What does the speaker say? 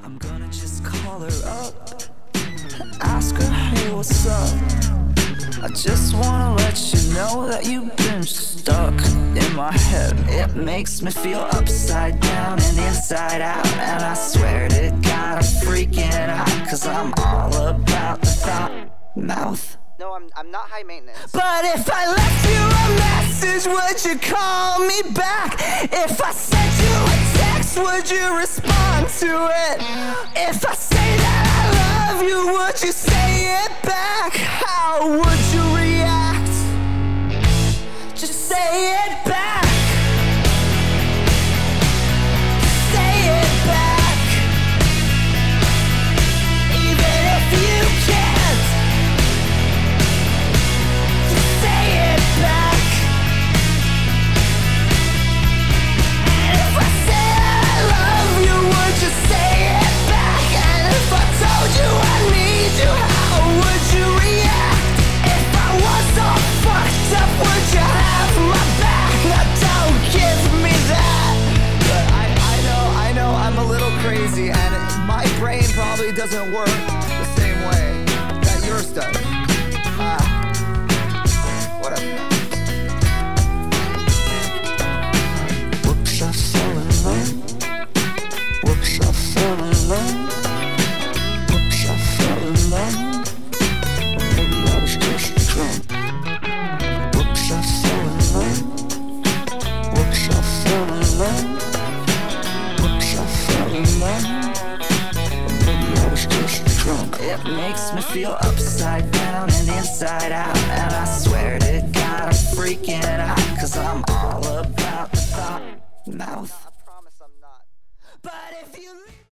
I'm gonna just call her up, ask her, hey, what's up? I just wanna let you know that you've been stuck in my head. It makes me feel upside down and inside out, and I swear to God I'm freaking out, cause I'm all about the thought mouth. No, I'm not high maintenance. But if I left you a message, would you call me back? If I sent you a text, would you respond to it? If I say that I love you, would you say it back? How would you react? Just say it back. Say it back. Even if you can't. Crazy, and my brain probably doesn't work the same way that yours does. Whatever. Whoops, I fell in love. Whoops, I fell in love. Whoops, I fell in love. Maybe I was just drunk. Whoops, I fell in love. Whoops, I fell in love. Maybe I was just drunk. It makes me feel upside down and inside out, and I swear to God I'm freaking out, cause I'm all about the thought mouth. I promise I'm not. But if you